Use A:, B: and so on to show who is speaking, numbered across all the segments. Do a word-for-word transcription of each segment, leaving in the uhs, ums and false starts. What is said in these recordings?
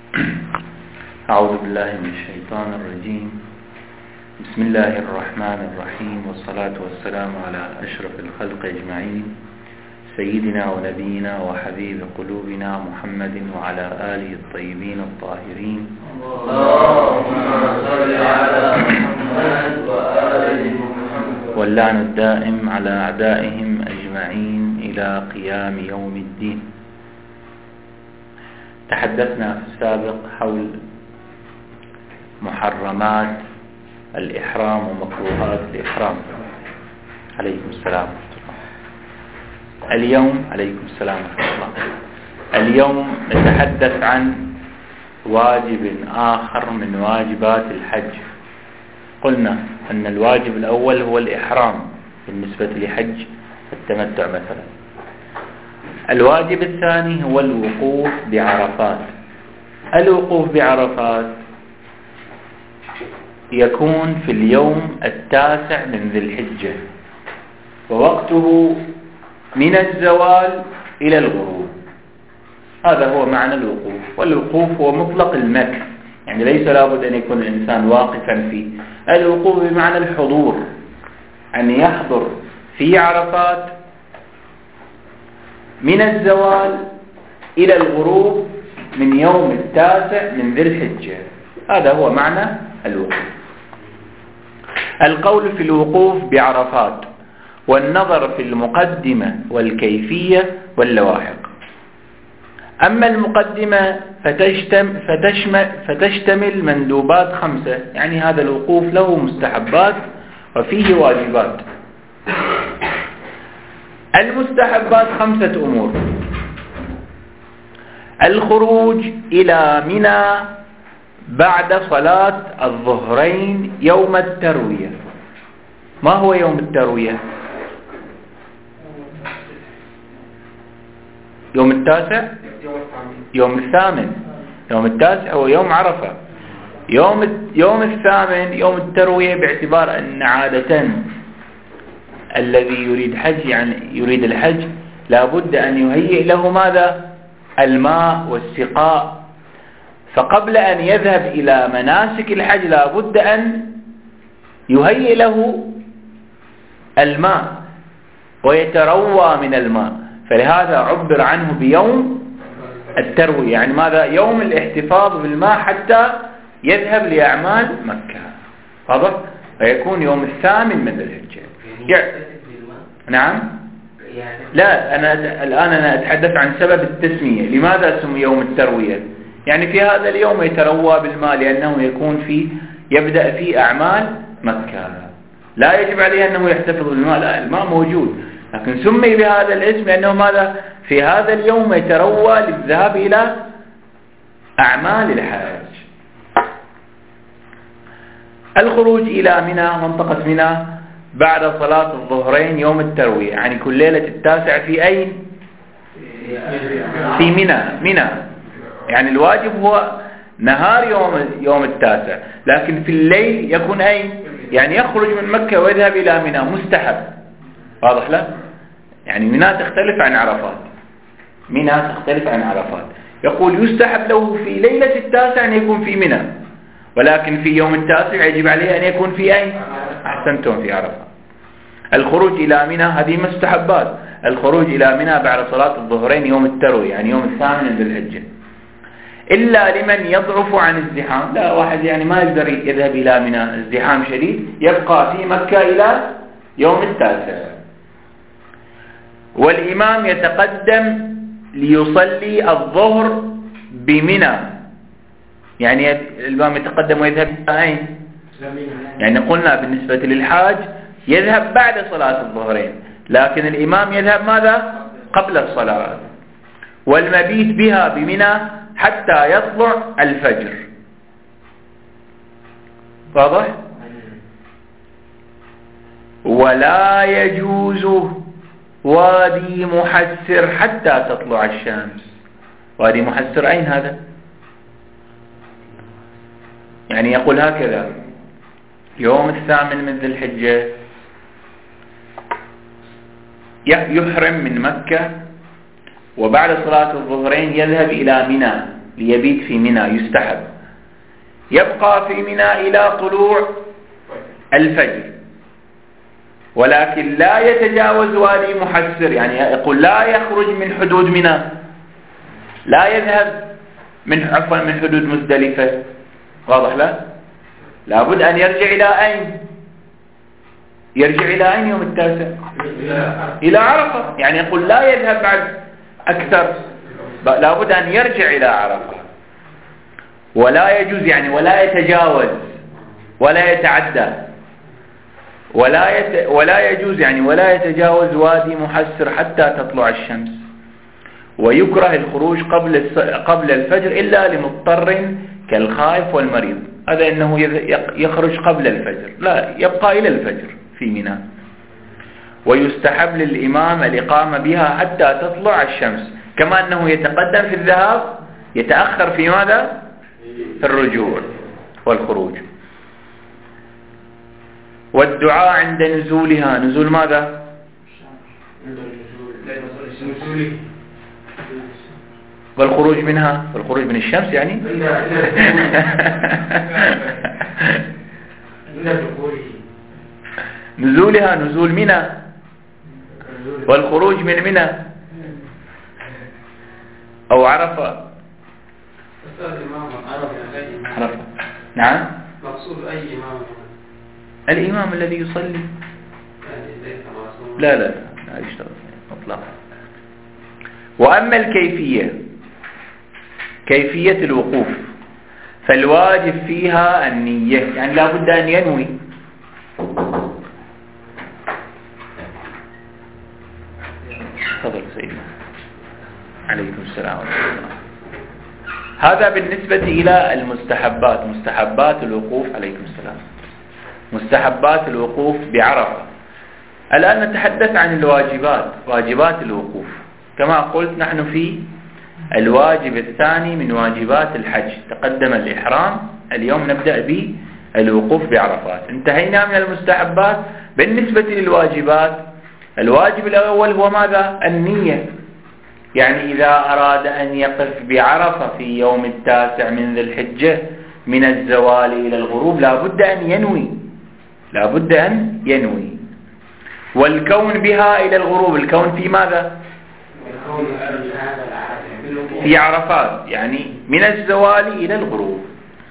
A: أعوذ بالله من الشيطان الرجيم. بسم الله الرحمن الرحيم، والصلاة والسلام على أشرف الخلق أجمعين، سيدنا ونبينا وحبيب قلوبنا محمد وعلى آله الطيبين الطاهرين.
B: اللهم صل على محمد وآل محمد،
A: واللعن الدائم على أعدائهم أجمعين إلى قيام يوم الدين. تحدثنا في السابق حول محرمات الإحرام ومكروهات الإحرام. عليكم السلام. اليوم عليكم السلام ورحمة الله. اليوم نتحدث عن واجب آخر من واجبات الحج. قلنا أن الواجب الأول هو الإحرام بالنسبة لحج التمتع مثلا. الواجب الثاني هو الوقوف بعرفات. الوقوف بعرفات يكون في اليوم التاسع من ذي الحجة، ووقته من الزوال إلى الغروب. هذا هو معنى الوقوف. والوقوف هو مطلق المكث، يعني ليس لابد أن يكون الإنسان واقفا فيه. الوقوف بمعنى الحضور، أن يحضر في عرفات من الزوال إلى الغروب من يوم التاسع من ذي الحجة. هذا هو معنى الوقوف. القول في الوقوف بعرفات والنظر في المقدمة والكيفية واللواحق. أما المقدمة فتشتم فتشمل, فتشتمل مندوبات خمسة، يعني هذا الوقوف له مستحبات وفيه واجبات. المستحبات خمسة أمور: الخروج إلى منى بعد صلاة الظهرين يوم التروية. ما هو يوم التروية؟ يوم التاسع؟ يوم الثامن. يوم التاسع هو يوم عرفة. يوم يوم الثامن يوم التروية، باعتبار أن عادة الذي يريد حج يعني يريد الحج لابد أن يهيئ له ماذا؟ الماء والسقاء. فقبل أن يذهب إلى مناسك الحج لابد أن يهيئ له الماء ويتروى من الماء، فلهذا عبر عنه بيوم التروية، يعني ماذا؟ يوم الاحتفاظ بالماء حتى يذهب لأعمال مكة. واضح؟ فيكون يوم الثامن من ذي الحجة. يعني نعم. لا، أنا الآن أنا أتحدث عن سبب التسمية. لماذا سمي يوم التروية؟ يعني في هذا اليوم يتروى بالماء، لأنه يكون في يبدأ في أعمال مكة. لا يجب عليه أنه يحتفظ بالماء، لا، الماء موجود، لكن سمي بهذا الاسم لأنه ماذا؟ في هذا اليوم يتروى للذهاب إلى أعمال الحج. الخروج إلى منى، منطقة منى، بعد صلاة الظهرين يوم التروية، يعني كل ليلة التاسع في أين؟ في منى. منى يعني الواجب هو نهار يوم يوم التاسع، لكن في الليل يكون أين؟ يعني يخرج من مكة ويذهب إلى منى، مستحب. واضح له؟ يعني منى تختلف عن عرفات. منى تختلف عن عرفات. يقول يستحب له في ليلة التاسع أن يكون في منى، ولكن في يوم التاسع يجب عليه أن يكون في أين؟ أحسنتم، في عرفة. الخروج إلى منى هذه مستحبات. الخروج إلى منى بعد صلاة الظهرين يوم التروية، يعني يوم الثامن من ذي الحجة، إلا لمن يضعف عن الزحام. لا، واحد يعني ما يقدر يذهب إلى منى، الزحام شديد، يبقى في مكة إلى يوم التاسع. والإمام يتقدم ليصلي الظهر بمنى، يعني الإمام يتقدم ويذهب إلى أين؟ يعني قلنا بالنسبة للحاج يذهب بعد صلاة الظهرين، لكن الإمام يذهب ماذا؟ قبل الصلاة. والمبيت بها بمنى حتى يطلع الفجر. واضح؟ ولا يجوز وادي محسر حتى تطلع الشمس. وادي محسر أين هذا؟ يعني يقول هكذا: يوم الثامن من ذي الحجة يحرم من مكة، وبعد صلاة الظهرين يذهب إلى منى، ليبيت في منى يستحب، يبقى في منى إلى طلوع الفجر، ولكن لا يتجاوز وادي محسر، يعني يقول لا يخرج من حدود منى، لا يذهب من عفوا من حدود مزدلفة. واضح؟ لا لابد أن يرجع إلى أين؟ يرجع إلى أين يوم التاسع؟ إلى عرفة. يعني يقول لا يذهب بعد أكثر، لابد أن يرجع إلى عرفة، ولا يجوز يعني ولا يتجاوز ولا يتعدى، ولا يت... ولا يجوز يعني ولا يتجاوز وادي محسر حتى تطلع الشمس. ويكره الخروج قبل الس... قبل الفجر إلا لمضطر كالخائف والمريض، هذا إنه يخرج قبل الفجر، لا يبقى إلى الفجر في منى. ويستحب للإمام الإقامة بها حتى تطلع الشمس، كما أنه يتقدم في الذهاب يتأخر في ماذا؟ في الرجوع والخروج. والدعاء عند نزولها، نزول ماذا؟ والخروج منها، والخروج من الشمس يعني نزولها نزول منى، والخروج من منى أو عرفة. عرفة نعم.
B: مقصود أي إمام؟
A: الإمام الذي يصلي. لا لا لا يشتغل مطلقا. وأما الكيفية، كيفية الوقوف، فالواجب فيها النية، يعني لا بد أن ينوي. تفضل سيدنا. عليكم السلام ورحمة الله. هذا بالنسبة إلى المستحبات، مستحبات الوقوف. عليكم السلام. مستحبات الوقوف بعرفة. الآن نتحدث عن الواجبات، واجبات الوقوف. كما قلت نحن في الواجب الثاني من واجبات الحج، تقدم الإحرام، اليوم نبدأ بالوقوف بعرفات. انتهينا من المستحبات. بالنسبة للواجبات، الواجب الأول هو ماذا؟ النية. يعني إذا أراد أن يقف بعرفة في يوم التاسع من ذي الحجة من الزوال إلى الغروب لا بد أن ينوي، لا بد أن ينوي. والكون بها إلى الغروب، الكون في ماذا؟ في عرفات، يعني من الزوال إلى الغروب.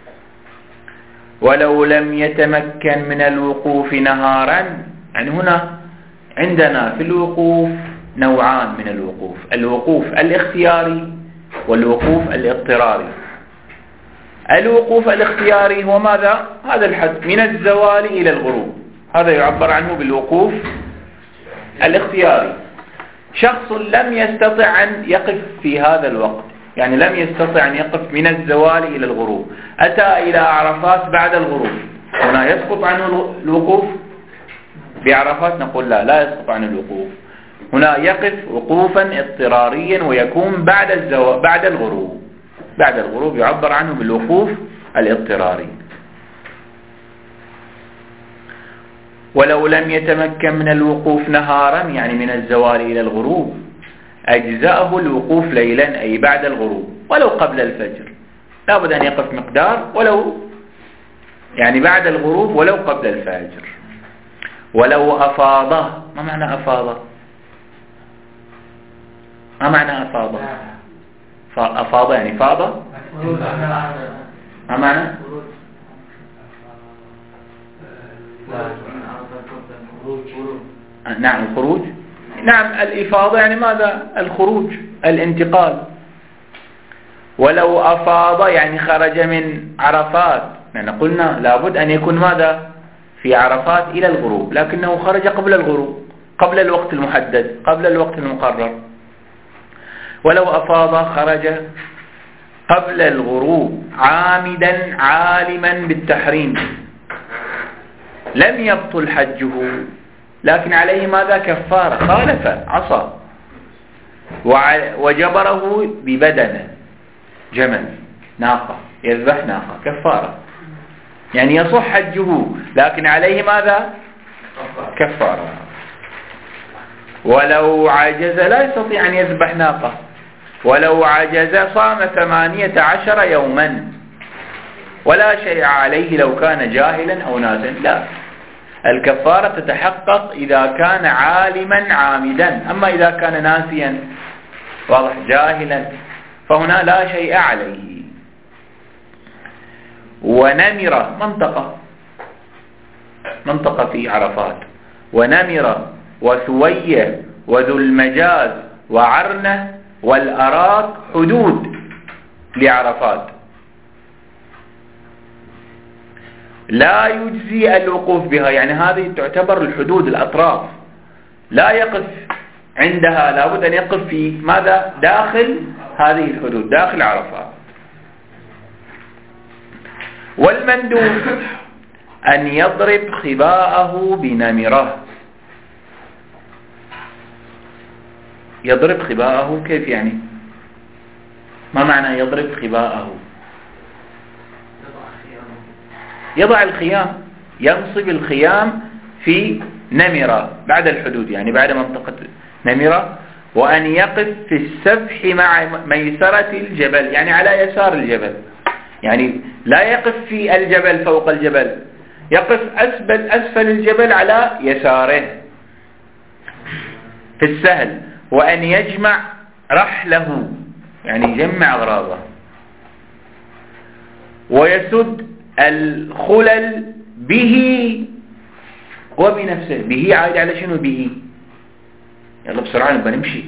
A: ولو لم يتمكن من الوقوف نهارا، يعني هنا عندنا في الوقوف نوعان من الوقوف، الوقوف الاختياري والوقوف الاضطراري. الوقوف الاختياري هو ماذا؟ هذا الحد من الزوال إلى الغروب، هذا يعبر عنه بالوقوف الاختياري. شخص لم يستطع أن يقف في هذا الوقت، يعني لم يستطع أن يقف من الزوال إلى الغروب، أتى إلى عرفات بعد الغروب، هنا يسقط عنه الوقوف بعرفات؟ نقول لا، لا يسقط عنه الوقوف. هنا يقف وقوفا اضطراريا ويكون بعد الزوال بعد الغروب، بعد الغروب يعبر عنه بالوقوف الاضطراري. ولو لم يتمكن من الوقوف نهارا، يعني من الزوال إلى الغروب، أجزأه الوقوف ليلا أي بعد الغروب ولو قبل الفجر، لا بد أن يقف مقدار ولو يعني بعد الغروب ولو قبل الفجر. ولو أفاضه، ما معنى أفاضه؟ ما معنى أفاضه؟ أفاضه يعني فاضه؟ ما معنى؟ نعم الخروج. نعم الإفاضة يعني ماذا؟ الخروج، الانتقال. ولو أفاض يعني خرج من عرفات، يعني قلنا لابد أن يكون ماذا؟ في عرفات إلى الغروب، لكنه خرج قبل الغروب، قبل الوقت المحدد، قبل الوقت المقرر. ولو أفاض خرج قبل الغروب عامدا عالما بالتحريم لم يبطل حجه، لكن عليه ماذا؟ كفارة، خالف عصى وجبره ببدنه، جمل ناقة، يذبح ناقة، كفارة، يعني يصح حجه لكن عليه ماذا؟ كفارة. ولو عجز لا يستطيع أن يذبح ناقة، ولو عجز صام ثمانية عشر يوما ولا شيء عليه لو كان جاهلا أو ناسا. لا، الكفارة تتحقق إذا كان عالما عامدا، أما إذا كان ناسيا واضح جاهلا فهنا لا شيء عليه. ونمر منطقة منطقة في عرفات، ونمر وثوية وذو المجاز وعرنة والأراك حدود لعرفات، لا يجزي الوقوف بها، يعني هذه تعتبر الحدود الأطراف، لا يقف عندها، لابد أن يقف في ماذا؟ داخل هذه الحدود، داخل عرفات. والمندوب أن يضرب خباءه بنمره. يضرب خباءه كيف يعني؟ ما معنى يضرب خباءه؟ يضع الخيام، ينصب الخيام في نمرة بعد الحدود، يعني بعد منطقة نمرة، وأن يقف في السفح مع ميسرة الجبل، يعني على يسار الجبل، يعني لا يقف في الجبل فوق الجبل، يقف أسفل, أسفل الجبل على يساره في السهل. وأن يجمع رحله، يعني يجمع أغراضه، ويسد الخلل به وبنفسه. به عائد على شنو؟ به يلا بسرعة نبقى نمشي.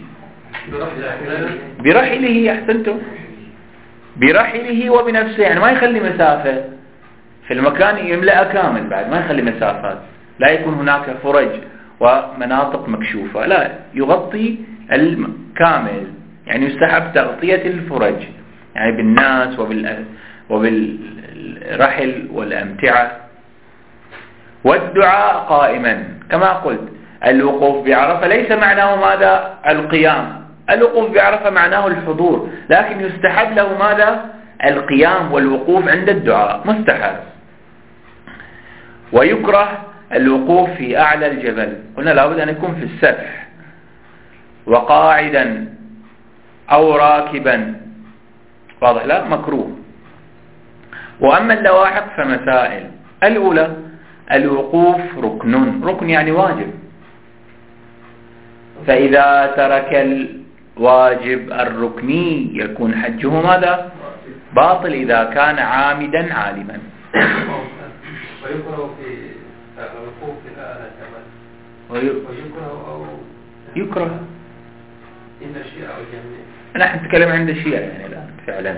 A: برحله، أحسنتم، برحله وبنفسه، يعني ما يخلي مسافة في المكان، يملأ كامل بعد، ما يخلي مسافات، لا يكون هناك فرج ومناطق مكشوفة، لا، يغطي الكامل، يعني يستحب تغطية الفرج، يعني بالناس وبال وبالرحل والأمتعة. والدعاء قائما، كما قلت الوقوف بعرفة ليس معناه ماذا؟ القيام. الوقوف بعرفة معناه الحضور، لكن يستحب له ماذا؟ القيام والوقوف عند الدعاء، مستحب. ويكره الوقوف في أعلى الجبل، قلنا لابد أن يكون في السفح، وقاعدا أو راكبا، واضح؟ لا، مكروه. وأما اللواحق فمسائل. الأولى الوقوف ركن، ركن يعني واجب، فإذا ترك الواجب الركني يكون حجه ماذا؟ باطل إذا كان عامدا عالما.
B: ويكره في الوقوف في أعلى الجبل، ويكره أو
A: يكره
B: إن الشيعة والجنة.
A: نحن نتكلم عند الشيعة يعني الآن فعلا،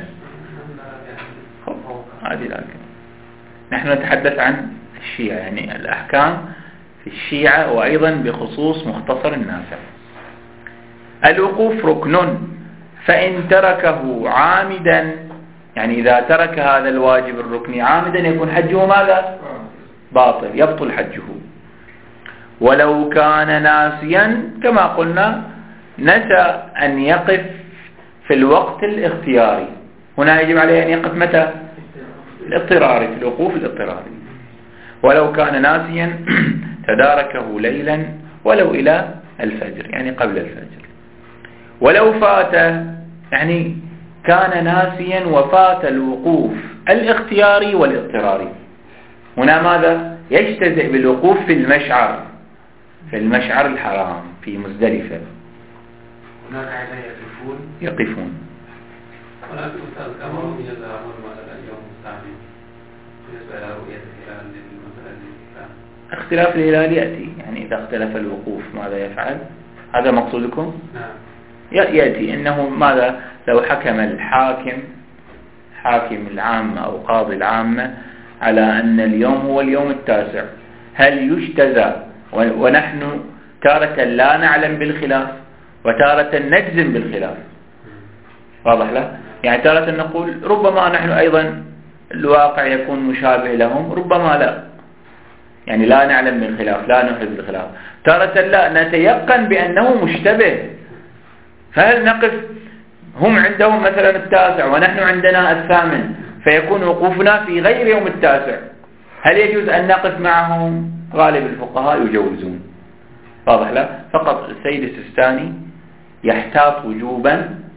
A: هذه لكن نحن نتحدث عن الشيعة، يعني الأحكام في الشيعة، وأيضا بخصوص مختصر النافع. الوقوف ركن، فإن تركه عامدا، يعني إذا ترك هذا الواجب الركني عامدا يكون حجه ماذا؟ باطل، يبطل حجه. ولو كان ناسيا كما قلنا نسى أن يقف في الوقت الاختياري، هنا يجب عليه أن يقف متى؟ الاضطراري، في الوقوف الاضطراري. ولو كان ناسيا تداركه ليلا ولو إلى الفجر، يعني قبل الفجر. ولو فات، يعني كان ناسيا وفات الوقوف الاختياري والاضطراري، هنا ماذا؟ يجتزئ بالوقوف في المشعر، في المشعر الحرام في مزدلفة.
B: هناك عندما يقفون
A: يقفون.
B: ولكن أستاذ كما رؤية الأمر مثلا اليوم الثاني بالنسبة إلى رؤية الهلال مثلا للإسلام،
A: اختلاف الهلال يأتي، يعني إذا اختلف الوقوف ماذا يفعل؟ هذا مقصودكم؟
B: نعم.
A: يأتي إنه ماذا؟ لو حكم الحاكم، حاكم العامة أو قاضي العامة، على أن اليوم هو اليوم التاسع، هل يجتزى؟ ونحن تارة لا نعلم بالخلاف وتارة نجزم بالخلاف، واضح له؟ يعني تارة نقول ربما نحن أيضا الواقع يكون مشابه لهم، ربما لا، يعني لا نعلم بالخلاف، لا نحب بالخلاف. تارة لا، نتيقن بأنه مشتبه، فهل نقف؟ هم عندهم مثلا التاسع ونحن عندنا الثامن، فيكون وقوفنا في غير يوم التاسع، هل يجوز أن نقف معهم؟ غالب الفقهاء يجوزون، واضح لا؟ فقط السيد السيستاني يحتاط وجوبا،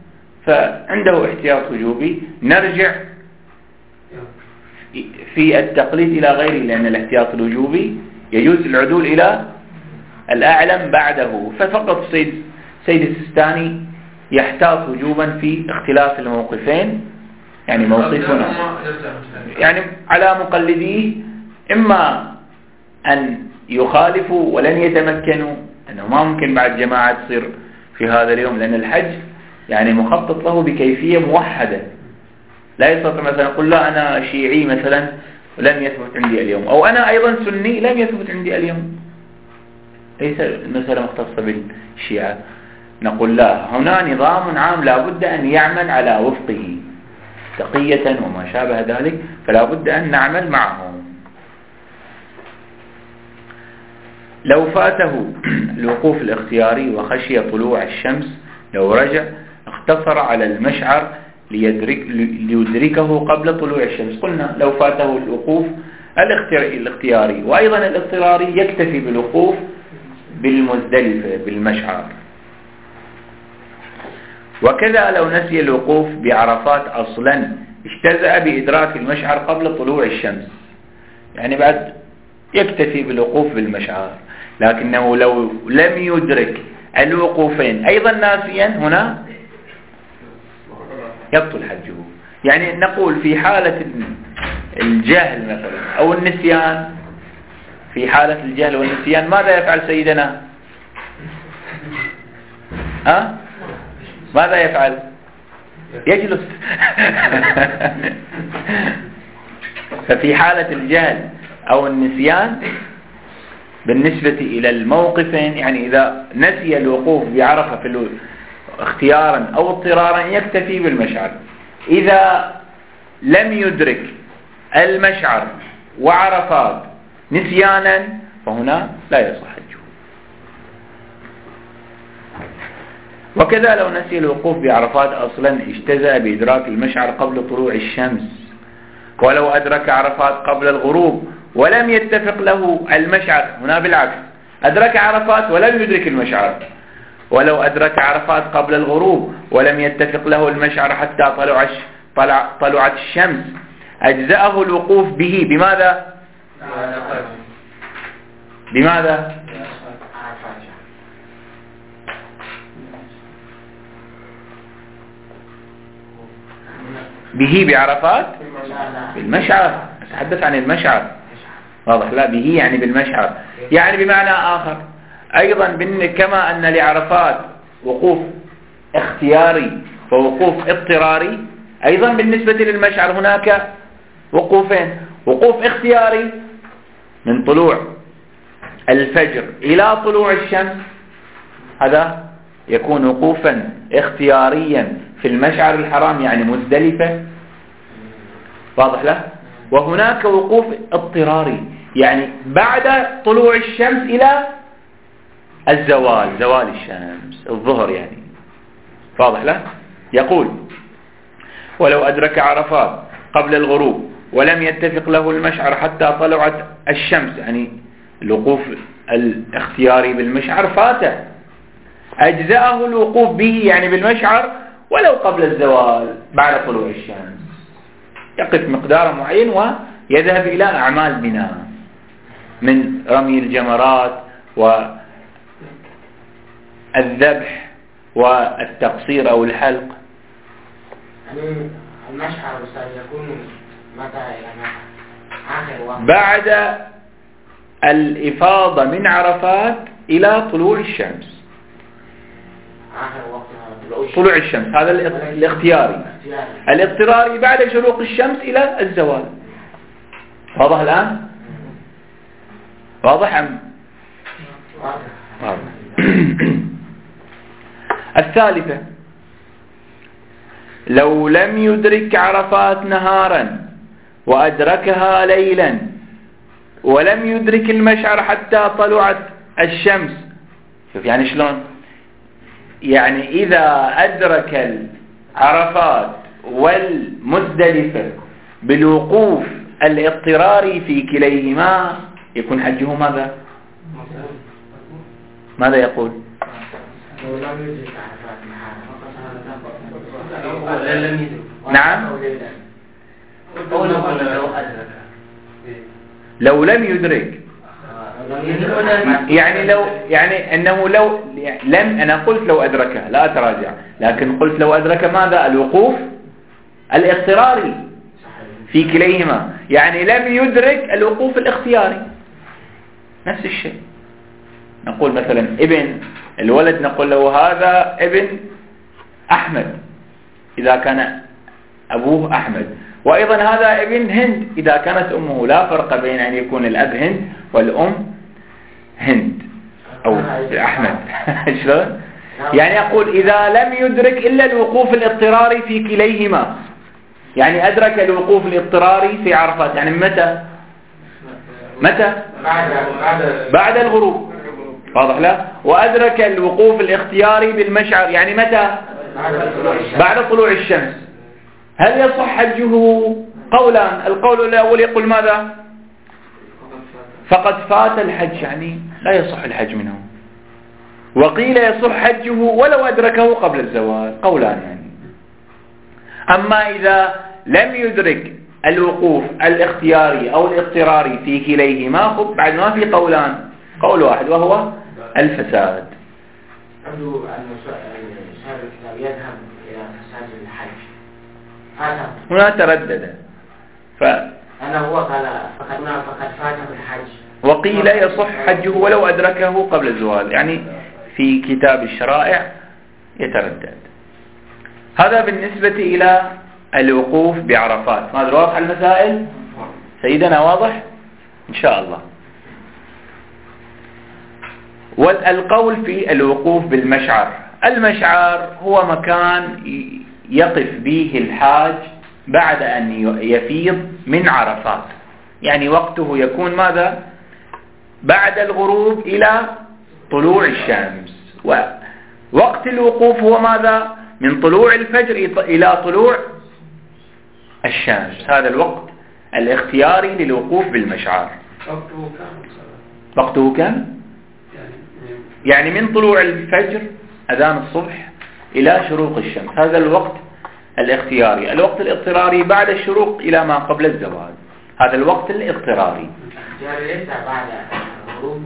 A: فعنده احتياط وجوبي. نرجع في التقليد إلى غيره، لأن الاحتياط الوجوبي يجوز العدول إلى الأعلم بعده، ففقط سيد سيد السيستاني يحتاط وجوبا في اختلاف الموقفين، يعني موقفنا يعني على مقلديه إما أن يخالفوا ولن يتمكنوا، أنه ما ممكن بعد جماعة تصير في هذا اليوم، لأن الحج يعني مخطط له بكيفية موحدة، لا يستطيع مثلا يقول لا أنا شيعي مثلا ولم يثبت عندي اليوم، أو أنا أيضا سني لم يثبت عندي اليوم، ليس المسألة مختصة بالشيعة. نقول لا، هنا نظام عام لا بد أن يعمل على وفقه تقية وما شابه ذلك، فلا بد أن نعمل معه. لو فاته الوقوف الاختياري وخشي طلوع الشمس، لو رجع اقتصر على المشعر ليدرك ليدركه قبل طلوع الشمس. قلنا لو فاته الوقوف الاختياري وأيضا الاضطراري يكتفي بالوقوف بالمزدلفة بالمشعر. وكذا لو نسي الوقوف بعرفات أصلا اجتزأ بإدراك المشعر قبل طلوع الشمس، يعني بعد يكتفي بالوقوف بالمشعر، لكنه لو لم يدرك الوقوفين أيضا ناسيا هنا يبطل حجه. يعني نقول في حالة الجهل مثلا أو النسيان، في حالة الجهل والنسيان ماذا يفعل سيدنا؟ ها؟ ماذا يفعل؟ يجلس. ففي حالة الجهل أو النسيان بالنسبة إلى الموقفين، يعني إذا نسي الوقوف بعرفة في اختيارا أو اضطرارا يكتفي بالمشعر. إذا لم يدرك المشعر وعرفات نسيانا فهنا لا يصح حجه. وكذا لو نسي الوقوف بعرفات أصلا اجتزأ بإدراك المشعر قبل طلوع الشمس، ولو أدرك عرفات قبل الغروب ولم يتفق له المشعر، هنا بالعكس أدرك عرفات ولم يدرك المشعر، ولو أدرك عرفات قبل الغروب ولم يتفق له المشعر حتى طلع طلع طلعت الشمس أجزأه الوقوف به. بماذا؟ بماذا؟ به بعرفات بالمشعر، نتحدث عن المشعر، واضح؟ لا به يعني بالمشعر، يعني بمعنى آخر أيضا كما أن لعرفات وقوف اختياري ووقوف اضطراري، أيضا بالنسبة للمشعر هناك وقوفين: وقوف اختياري من طلوع الفجر إلى طلوع الشمس، هذا يكون وقوفا اختياريا في المشعر الحرام يعني مزدلفة، واضح له؟ وهناك وقوف اضطراري يعني بعد طلوع الشمس إلى الزوال، زوال الشمس الظهر يعني، واضح له؟ يقول: ولو أدرك عرفات قبل الغروب ولم يتفق له المشعر حتى طلعت الشمس، يعني الوقوف الاختياري بالمشعر فاته، أجزأه الوقوف به يعني بالمشعر ولو قبل الزوال بعد طلوع الشمس، يقف مقدار معين ويذهب إلى أعمال بناء من رمي الجمرات والذبح والتقصير أو الحلق.
C: يعني المشعر يكون متى يعني آخر وقت
A: بعد الإفاضة من عرفات إلى طلوع الشمس،
C: آخر وقت
A: طلوع الشمس هذا الاختياري. الاضطراري بعد شروق الشمس إلى الزوال. واضح الآن؟ واضح أم؟ واضح. الثالثة: لو لم يدرك عرفات نهارا وأدركها ليلا ولم يدرك المشعر حتى طلعت الشمس. شوف يعني شلون؟ يعني إذا أدرك العرفات والمزدلفة بالوقوف الاضطراري في كليهما يكون حجه ماذا؟ ماذا يقول؟
B: لم يدرك.
A: نعم
B: قول لو أدرك.
A: لو لم يدرك يعني لو يعني أنه لو لم أنا قلت لو أدركه لا أتراجع، لكن قلت لو أدرك ماذا؟ الوقوف الاضطراري في كليهما، يعني لم يدرك الوقوف الاختياري نفس الشيء. نقول مثلا ابن الولد نقول له هذا ابن أحمد إذا كان أبوه أحمد، وأيضا هذا ابن هند إذا كانت أمه، لا فرق بين أن يكون الأب هند والأم هند أو أحمد. شلون؟ يعني أقول إذا لم يدرك إلا الوقوف الاضطراري في كليهما، يعني أدرك الوقوف الاضطراري في عرفات، يعني متى؟ متى؟ بعد الغروب، واضح لا؟ وأدرك الوقوف الاختياري بالمشعر، يعني متى؟ بعد طلوع الشمس. هل يصح حجه؟ قولان، القول الأول يقول ماذا؟ فقد فات الحج، يعني لا يصح الحج منه. وقيل يصح حجه ولو أدركه قبل الزوال، قولان يعني. أما إذا لم يدرك الوقوف الاختياري أو الاضطراري في كليهما بعد ما في قولان، قول واحد وهو الفساد.
C: أرجو أن صاحب الكتاب يذهب إلى فساد الحج. هذا
A: هنا تردد ف
C: أنا هو قال فقد فقد فاته الحج،
A: وقيل يصح حجه ولو أدركه قبل الزوال، يعني في كتاب الشرائع يتردد. هذا بالنسبة إلى الوقوف بعرفات. ما أدري واضح المسائل سيدنا؟ واضح إن شاء الله. والقول في الوقوف بالمشعر، المشعر هو مكان يقف به الحاج بعد أن يفيض من عرفات، يعني وقته يكون ماذا؟ بعد الغروب إلى طلوع الشمس. ووقت الوقوف هو ماذا؟ من طلوع الفجر إلى طلوع الشمس، هذا الوقت الاختياري للوقوف بالمشعر.
B: وقته كم؟
A: وقته كم؟ يعني من طلوع الفجر أذان الصبح إلى شروق الشمس، هذا الوقت الاختياري. الوقت الاضطراري بعد الشروق إلى ما قبل الزوال، هذا الوقت الاضطراري.
C: ليس بعد الغروب،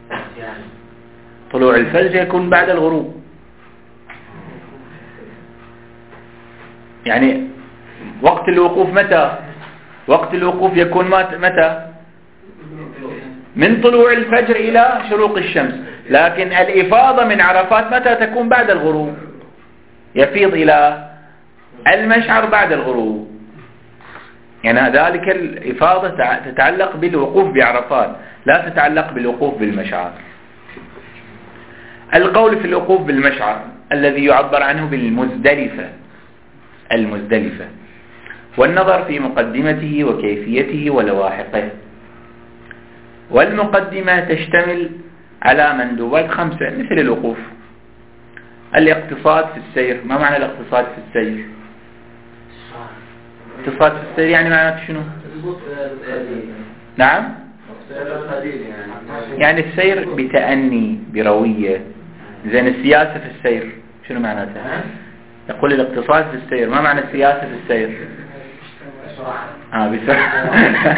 A: طلوع الفجر يكون بعد الغروب، يعني وقت الوقوف متى؟ وقت الوقوف يكون متى؟ من طلوع الفجر إلى شروق الشمس، لكن الإفاضة من عرفات متى تكون؟ بعد الغروب، يفيض إلى المشعر بعد الغروب، يعني ذلك الإفاضة تتعلق بالوقوف بعرفات، لا تتعلق بالوقوف بالمشعر. القول في الوقوف بالمشعر الذي يعبر عنه بالمزدلفة، المزدلفة، والنظر في مقدمته وكيفيته ولواحقه. والمقدمة تشتمل على مندوبات خمسة مثل الوقوف. الاقتصاد في السير، ما معنى الاقتصاد في السير؟ اقتصاد في السير يعني معناته شنو؟ نعم، يعني السير بتأني بروية. زين السياسة في السير شنو معناتها؟ يقول الاقتصاد في السير، ما معنى السياسة في السير؟ آه بسرعة.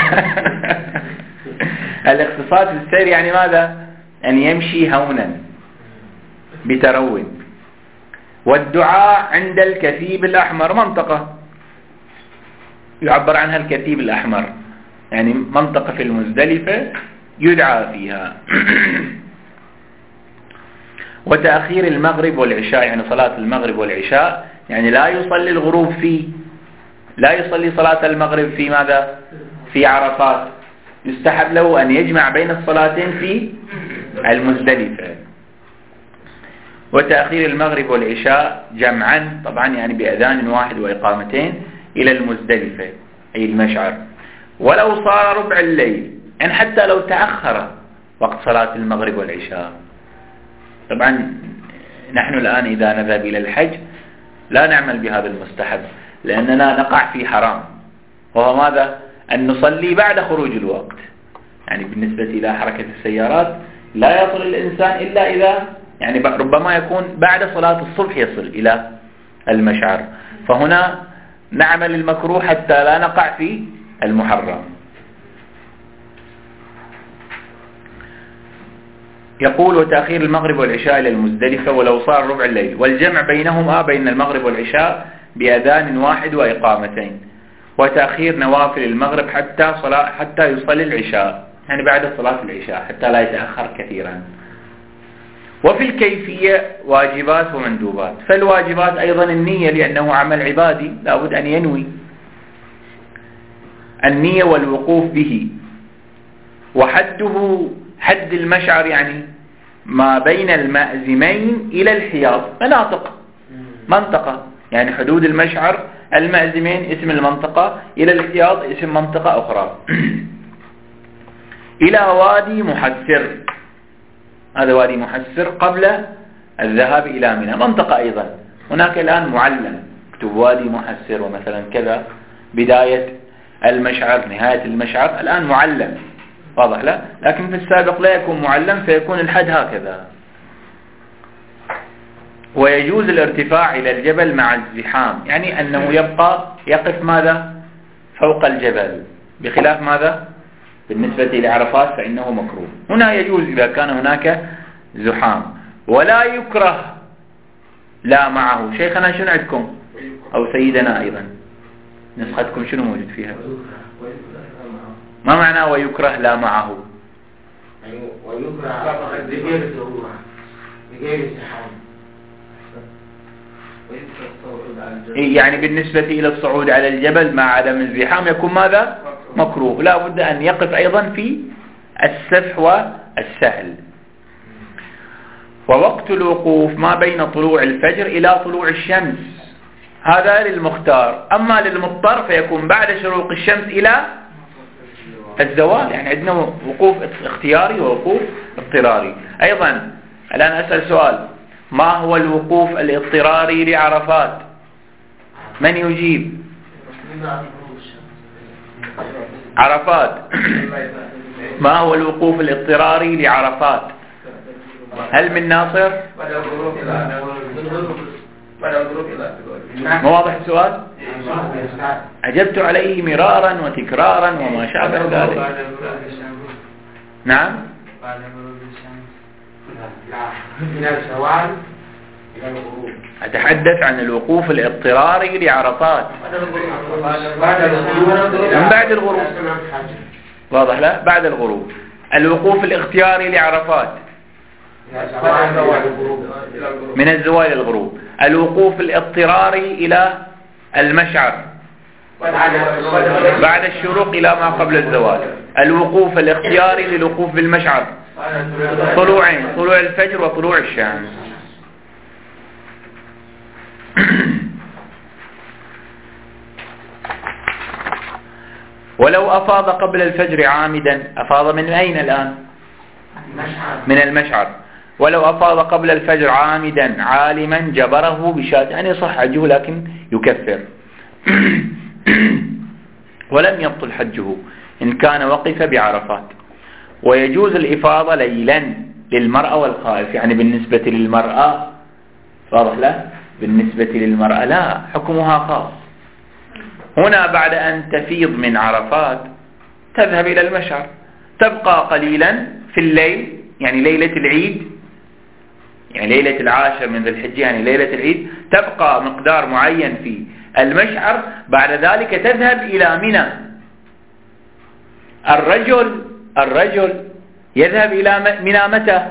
A: الاقتصاد في السير يعني ماذا؟ أن يمشي هونا بتروي. والدعاء عند الكثيب الأحمر، منطقة يعبر عنها الكثيب الأحمر، يعني منطقة في المزدلفة يدعى فيها. وتأخير المغرب والعشاء، يعني صلاة المغرب والعشاء، يعني لا يصلي الغروب فيه، لا يصلي صلاة المغرب في ماذا؟ في عرفات، يستحب له أن يجمع بين الصلاتين في المزدلفة. وتأخير المغرب والعشاء جمعا، طبعا يعني بأذان واحد وإقامتين، إلى المزدلفة أي المشعر. ولو صار ربع الليل، يعني حتى لو تأخر وقت صلاة المغرب والعشاء. طبعا نحن الآن إذا نذهب إلى الحج لا نعمل بهذا المستحب، لأننا نقع في حرام، وهو ماذا؟ أن نصلي بعد خروج الوقت. يعني بالنسبة إلى حركة السيارات لا يصل الإنسان إلا إذا يعني ربما يكون بعد صلاة الصبح يصل إلى المشعر، فهنا نعمل المكروه حتى لا نقع في المحرم. يقول وتأخير المغرب والعشاء إلى المزدلفة ولو صار ربع الليل، والجمع بينهما بين المغرب والعشاء بأذان واحد وإقامتين، وتأخير نوافل المغرب حتى صلاة حتى يصلي العشاء، يعني بعد صلاة العشاء حتى لا يتأخر كثيرا. وفي الكيفية واجبات ومندوبات، فالواجبات أيضا النية لأنه عمل عبادي لابد أن ينوي النية والوقوف به. وحده حد المشعر يعني ما بين المأزمين إلى الحياض، مناطق منطقة، يعني حدود المشعر المأزمين اسم المنطقة، إلى الحياض اسم منطقة أخرى. إلى وادي محسر، هذا وادي محسر قبل الذهاب إلى منى، منطقة أيضا. هناك الآن معلم، اكتب وادي محسر ومثلا كذا بداية المشعر نهاية المشعر، الآن معلم، واضح لا؟ لكن في السابق لا يكون معلم فيكون الحد هكذا. ويجوز الارتفاع إلى الجبل مع الزحام، يعني أنه يبقى يقف ماذا؟ فوق الجبل، بخلاف ماذا؟ بالنسبة لعرفات فإنه مكروه. هنا يجوز إذا كان هناك زحام. ولا يكره لا معه. شيخنا شنو عندكم؟ أو سيدنا أيضا نسختكم شنو موجود فيها؟ ما معنى ويكره لا معه؟
C: ويكره بغير الضرورة بغير الزحام،
A: يعني بالنسبة إلى الصعود على الجبل مع عدم الزحام يكون ماذا؟ مكروه. لا بد أن يقف أيضا في السفح والسهل. ووقت الوقوف ما بين طلوع الفجر إلى طلوع الشمس، هذا للمختار. أما للمضطر فيكون بعد شروق الشمس إلى الزوال، يعني عندنا وقوف اختياري ووقوف اضطراري. أيضا الآن أسأل سؤال، ما هو الوقوف الاضطراري لعرفات؟ من يجيب؟ عرفات ما هو الوقوف الاضطراري لعرفات؟ هل من ناصر؟ ما واضح السؤال؟ أجبت عليه مرارا وتكرارا وما شابه ذلك. نعم؟
C: من الزوال إلى الغروب.
A: أتحدث عن الوقوف الاضطراري لعرفات من بعد الغروب، واضح لا؟ بعد الغروب. الوقوف الاختياري لعرفات من الزوال إلى الغروب. الوقوف الاضطراري إلى المشعر بعد الشروق إلى ما قبل الزوال. الوقوف الاختياري للوقوف بالمشعر طلوعين، طلوع الفجر وطلوع الشمس. ولو أفاض قبل الفجر عامدا، أفاض من أين الآن؟ من المشعر. ولو أفاض قبل الفجر عامدا عالما جبره بشاة، يعني صح حجه لكن يكفر. ولم يبطل حجه إن كان وقف بعرفات. ويجوز الإفاضة ليلا للمرأة والخائف، يعني بالنسبة للمرأة واضح لا؟ بالنسبة للمرأة لا، حكمها خاص. هنا بعد أن تفيض من عرفات تذهب إلى المشعر، تبقى قليلا في الليل، يعني ليلة العيد، يعني ليلة العاشر من ذي الحجة، يعني ليلة العيد، تبقى مقدار معين في المشعر، بعد ذلك تذهب إلى منى. الرجل الرجل يذهب إلى منى متى؟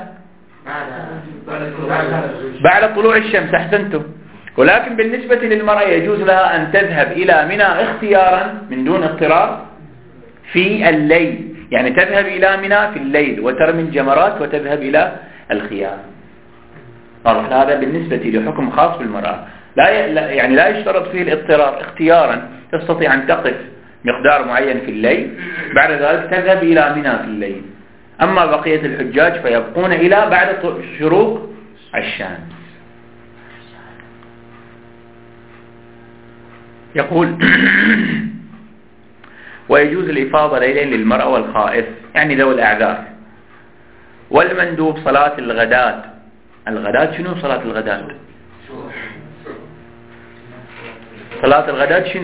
A: بعد طلوع الشمس، أحسنتم. ولكن بالنسبة للمرأة يجوز لها أن تذهب إلى منى اختيارا من دون اضطرار في الليل، يعني تذهب إلى منى في الليل وترمي الجمرات وتذهب إلى الخيام. هذا بالنسبة لحكم خاص بالمرأة، لا يعني لا يشترط فيه الاضطرار، اختيارا تستطيع أن تقف مقدار معين في الليل، بعد ذلك تذهب إلى منى في الليل. أما بقية الحجاج فيبقون إلى بعد شروق الشمس. يقول ويجوز الإفاضة ليلا للمرأة والخائف، يعني ذوي الأعذار. والمندوب صلاة الغداة. الغداة شنو صلاة الغداة؟ صلاة الغداة شنو؟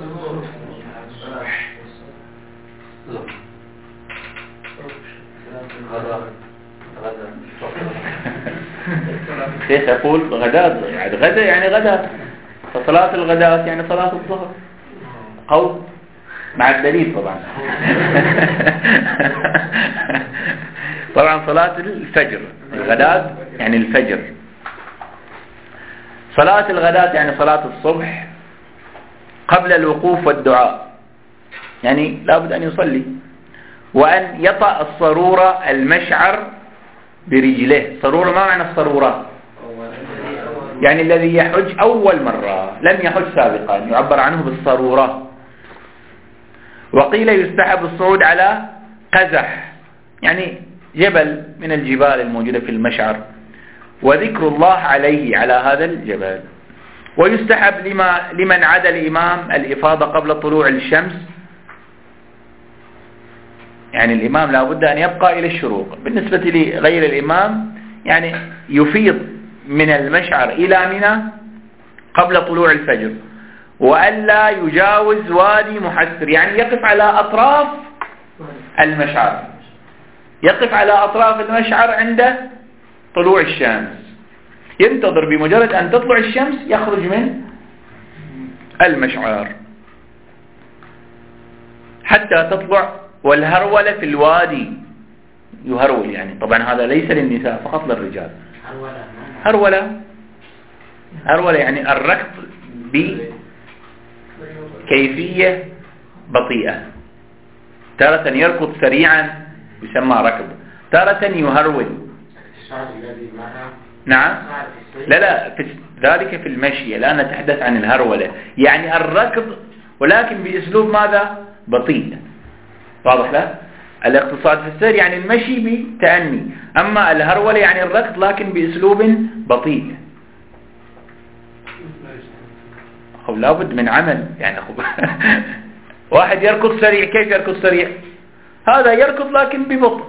A: شيخ يقول غداء يعني غدا يعني غدا، فصلاة الغداء يعني صلاة الظهر أو مع الدليل طبعا. طبعا صلاة الفجر، الغداء يعني الفجر. صلاة الغداء يعني صلاة الصبح قبل الوقوف والدعاء، يعني لابد أن يصلي، وأن يطأ الصرورة المشعر برجله. صرورة ما معنى الصرورة؟ يعني الذي يحج أول مرة لم يحج سابقا يعبر عنه بالصرورة. وقيل يستحب الصعود على قزح، يعني جبل من الجبال الموجودة في المشعر، وذكر الله عليه على هذا الجبل. ويستحب لما لمن عدا الإمام الإفاضة قبل طلوع الشمس، يعني الإمام لا بد أن يبقى إلى الشروق. بالنسبة لغير الإمام يعني يفيض من المشعر إلى منى قبل طلوع الفجر، وألا يجاوز وادي محسر، يعني يقف على أطراف المشعر، يقف على أطراف المشعر عند طلوع الشمس، ينتظر بمجرد أن تطلع الشمس يخرج من المشعر حتى تطلع. والهرولة في الوادي، يهرول يعني طبعا هذا ليس للنساء فقط للرجال. هرولة هرولة يعني الركض بكيفية بطيئة، تارة يركض سريعا يسمى ركض، تارة يهرول. نعم لا لا في ذلك في المشي، الآن نتحدث عن الهرولة يعني الركض ولكن بأسلوب ماذا؟ بطيء. واضح لا؟ الاقتصاد في السير يعني المشي بتأني، أما الهرولة يعني الركض لكن بأسلوب بطيء. أو لابد من عمل يعني واحد يركض سريع، كيف يركض سريع؟ هذا يركض لكن ببطء.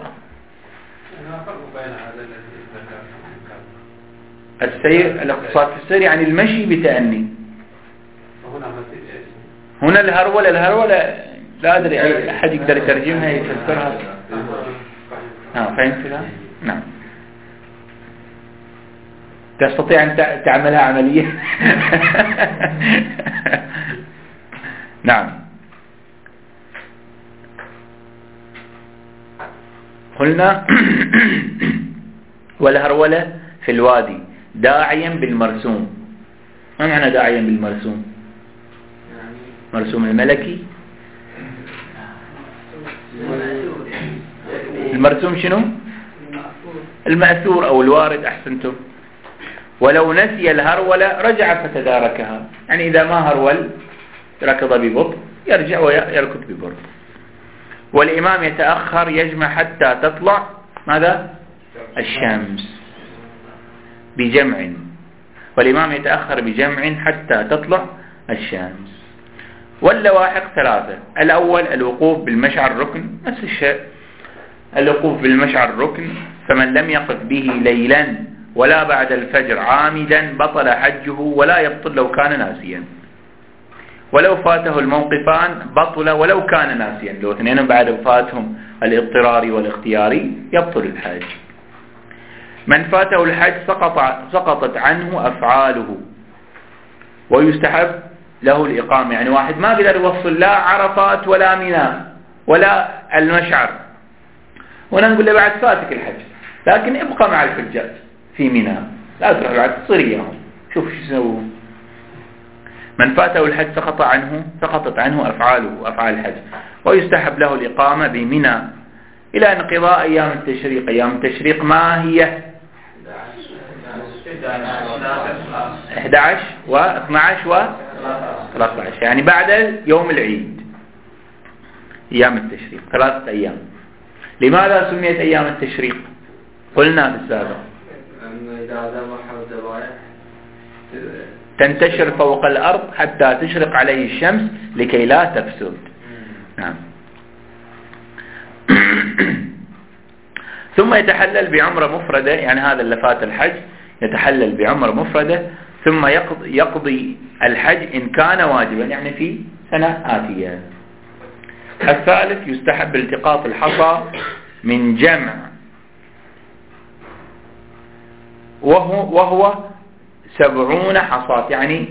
A: السير الاقتصاد في السير يعني المشي بتأني. هنا الهرولة الهرولة لا أدري أي أحد يقدر يترجمها يفسرها. نعم فهمت كذا؟ نعم. تستطيع أن تعملها عملية؟ نعم. قلنا والهرولة في الوادي داعيا بالمرسوم. ما معنى داعيا بالمرسوم؟ مرسوم الملكي. المرسوم شنو؟ المأثور أو الوارد. أحسنتم. ولو نسي الهرولة رجع فتداركها، يعني إذا ما هرول ركض ببطء يرجع ويركض ببطء. والإمام يتأخر يجمع حتى تطلع ماذا؟ الشمس بجمع. والإمام يتأخر بجمع حتى تطلع الشمس. واللواحق ثلاثة. الأول الوقوف بالمشعر ركن، نفس الشيء الوقوف بالمشعر ركن، فمن لم يقف به ليلا ولا بعد الفجر عامدا بطل حجه ولا يبطل لو كان ناسيا. ولو فاته الموقفان بطل ولو كان ناسيا، لو اثنين بعد فاتهم الاضطراري والاختياري يبطل الحج. من فاته الحج سقط سقطت عنه أفعاله ويستحب له الإقامة. يعني واحد ما قدر يوصل لا عرفات ولا منى ولا المشعر، هنا نقول له بعد فاتك الحج لكن ابقى مع الحجاج في منى، لا تروح بعد تصير اياهم، شوف شو يسوون. من فاته الحج سقط عنه سقطت عنه أفعاله أفعال الحج، ويستحب له الإقامة بمنى إلى انقضاء أيام التشريق. أيام التشريق ما هي؟ أحد عشر واثني عشر وثلاثة عشر، يعني بعد يوم العيد أيام التشريق ثلاثة أيام. لماذا سميت أيام التشريق؟ قلنا في السابق تنتشر فوق الأرض حتى تشرق عليه الشمس لكي لا تفسد. نعم. ثم يتحلل بعمرة مفردة، يعني هذا اللي فات الحج يتحلل بعمرة مفردة ثم يقضي, يقضي الحج إن كان واجبا يعني في سنة آتية. الثالث يستحب التقاط الحصى من جمع، وهو, وهو سبعون حصاة، يعني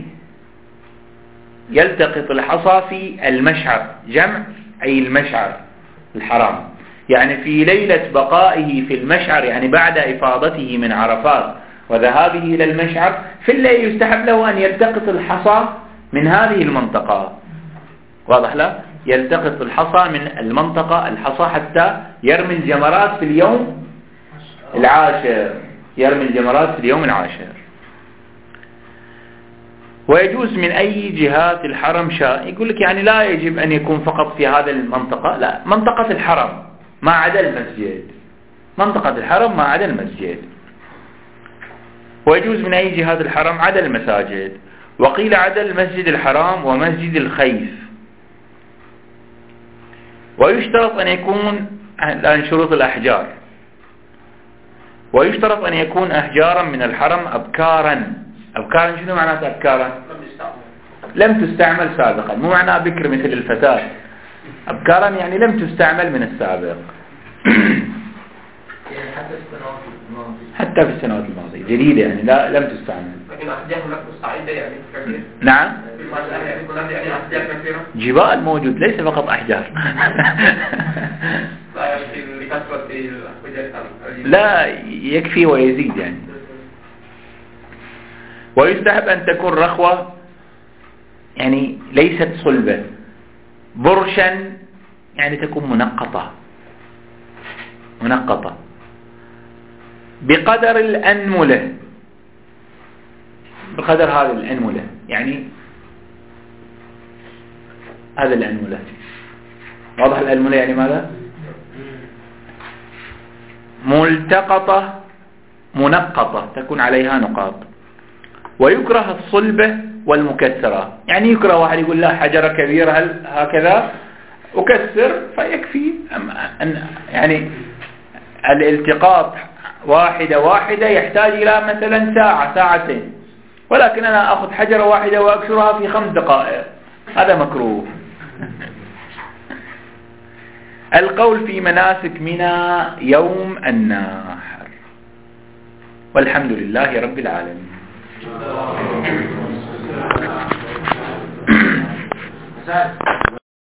A: يلتقط الحصى في المشعر، جمع أي المشعر الحرام، يعني في ليلة بقائه في المشعر، يعني بعد إفاضته من عرفات وذهابه إلى المشعر في الليل يستحب له أن يلتقط الحصى من هذه المنطقة. واضح له؟ يلتقط الحصى من المنطقة الحصى حتى يرمي الجمرات في اليوم العاشر، يرمي الجمرات في اليوم العاشر. ويجوز من أي جهات الحرم شاء. يقول لك يعني لا يجب أن يكون فقط في هذه المنطقة، لا، منطقة الحرم ما عدا المسجد، منطقة الحرم ما عدا المسجد. ويجوز من أي جهات الحرم عدا المساجد، وقيل عدا المسجد الحرام ومسجد الخيف. ويشترط أن يكون الآن شروط الأحجار، ويشترط أن يكون أحجارا من الحرم أبكارا. أبكارا شنو معناته أبكارا؟ لم تستعمل سابقا، مو معناه بكر مثل الفتاة. أبكارا يعني لم تستعمل من السابق. حتى في السنوات الماضية جديدة، يعني لا لم تستعمل. نعم، جبال موجود ليس فقط أحجار. لا يكفي ويزيد يعني. ويستحب أن تكون رخوة، يعني ليست صلبة، برشا يعني تكون منقطة منقطة بقدر الأنملة، بقدر هذه الأنملة، يعني هذا الأنملة. واضح الأنملة يعني ماذا؟ ملتقطة منقطة تكون عليها نقاط. ويكره الصلبة والمكسرة، يعني يكره واحد يقول لا حجرة كبيرة هل هكذا أكسر فيكفي، أن يعني الالتقاط واحدة واحدة يحتاج إلى مثلا ساعة ساعتين، ولكن أنا أخذ حجرة واحدة وأكسرها في خمس دقائق، هذا مكروه. القول في مناسك منى يوم النحر. والحمد لله رب العالمين.